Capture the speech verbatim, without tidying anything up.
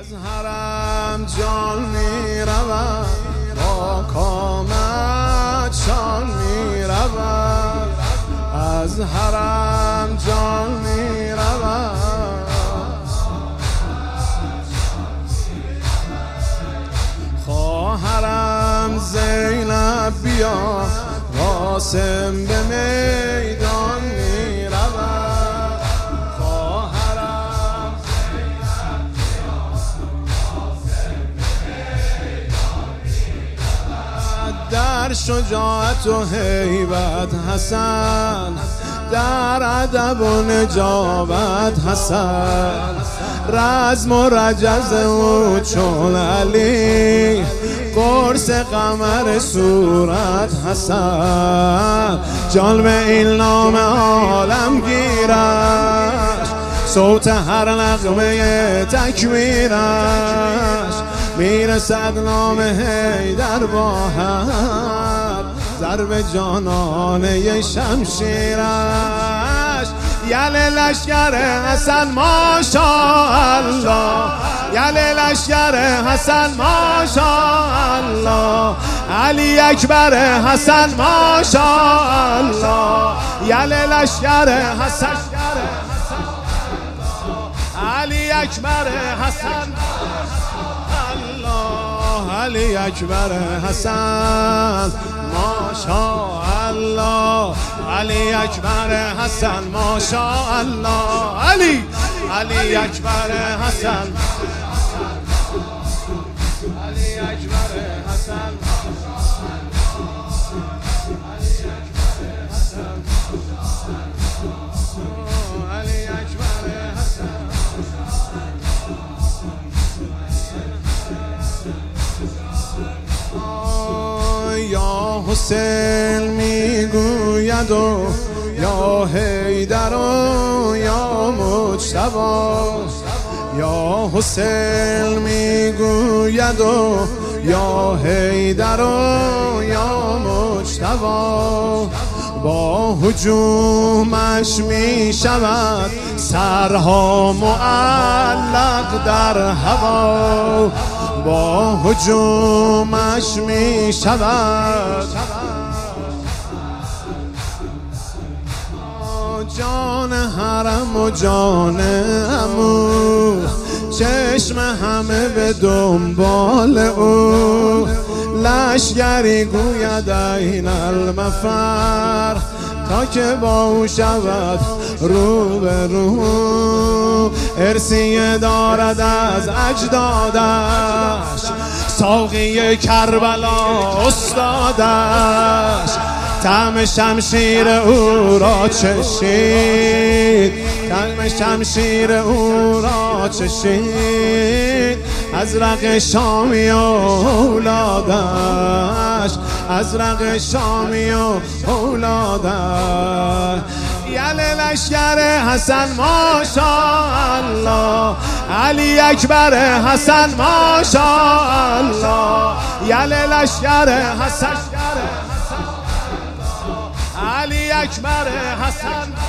از حرم جان می رود، با کامت شان می رود. از حرم جان می رود، خواهرم زینب بیا، قاسم به میدان می رود. خواهرم زینب بیا، قاسم به میدان می رود. در شجاعت و هیبت حسن، در ادب و نجابت حسن، رزم و رجز او چون علی، قرص قمر صورت حسن. جان به این نام عالم گیرش، صوت هر نغمه تکبیرش، میرسد نام حیدر با هر ضرب جانانه شمشیرش. یله لشکر حسن ماشاءالله، یله لشکر حسن ماشاءالله، علی اکبر حسن ماشاءالله، یله لشکر حسن، علی اکبر حسن، علی اکبر حسن ماشاءالله، علی اکبر حسن ماشاءالله، علی علی اکبر حسن، علی اکبر حسن، علی اکبر حسن. یا حسین میگوید و یا حیدر و یا مجتبی، یا حسین میگوید و یا حیدر و یا مجتبی. با هجومش می شود سرها معلق در هوا، با هجومش می شود جان حرم و جان عمو، چشم همه به دنبال او. لشگری گوید این المفر، تا که با او شود رو به رو. ارثیه دارد از اجدادش، ساقی کربلا استادش. طعم شمشیر او را چشید، طعم شمشیر او را چشید. ازرق شامی و اولادش، ازرق شامی و اولادش. یله لشکر حسن ماشاءالله، علی اکبر حسن ماشاءالله، یله لشکر حسن، علی اکبر حسن.